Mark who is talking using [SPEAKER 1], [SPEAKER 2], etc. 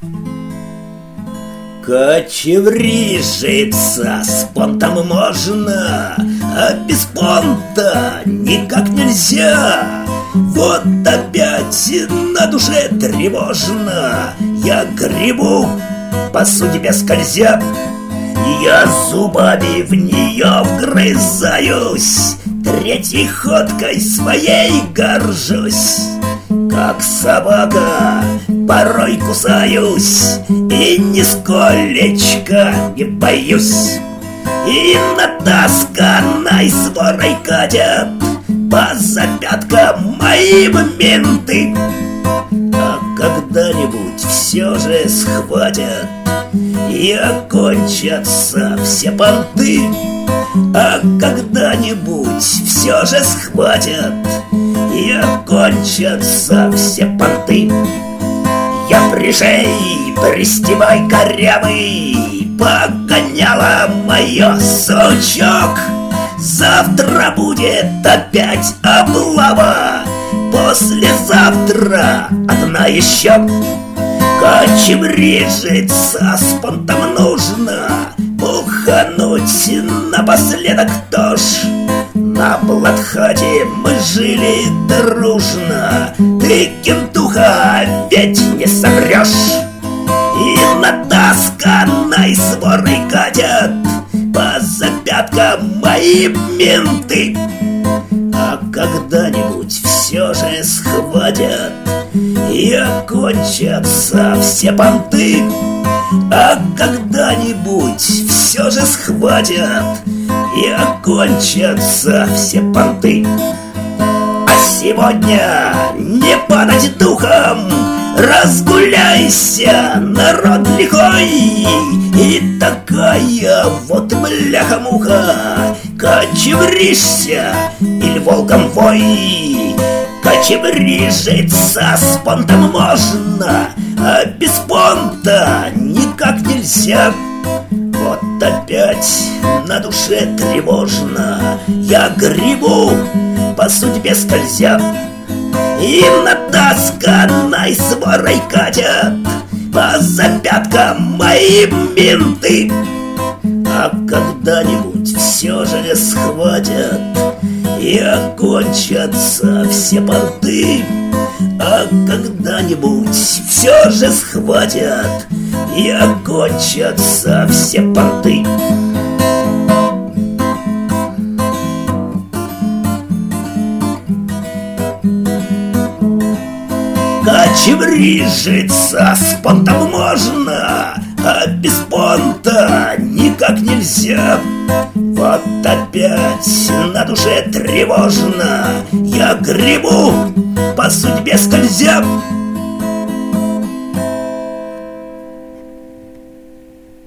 [SPEAKER 1] Кочеврижиться с понтом можно, а без понта никак нельзя. Вот опять на душе тревожно, я гребу, по судьбе скользя. Я зубами в нее вгрызаюсь, третьей ходкой своей горжусь. Как собака порой кусаюсь и нисколечко не боюсь. И натасканной сворой катят по запяткам мои менты. А когда-нибудь все же схватят и окончатся все понты. А когда-нибудь все же схватят и окончатся все понты. Я пришей, пристебай корявый, погоняла мое сучок. Завтра будет опять облава, послезавтра одна еще. Кочеврижиться с понтом нужно, бухануть напоследок тоже. На Блатхате мы жили дружно, ты, кентуха, ведь не соврешь. И натасканной сворой катят по запяткам мои менты. А когда-нибудь все же схватят и окончатся все понты. А когда-нибудь все же схватят и окончатся все понты. А сегодня не падать духом, разгуляйся, народ лихой. И такая вот бляха-муха, кочевришься или волком вой. Кочеврижиться с понтом можно, а без понта никак нельзя. Вот опять на душе тревожно, я гребу, по судьбе скользя. И натасканной сворой катят по запяткам мои менты. А когда-нибудь все же схватят и окончатся все понты. А когда-нибудь все же схватят и окончатся все понты. Кочеврижиться с понтом можно, а без понта никак нельзя. Вот опять на душе тревожно, я гребу, по судьбе скользя.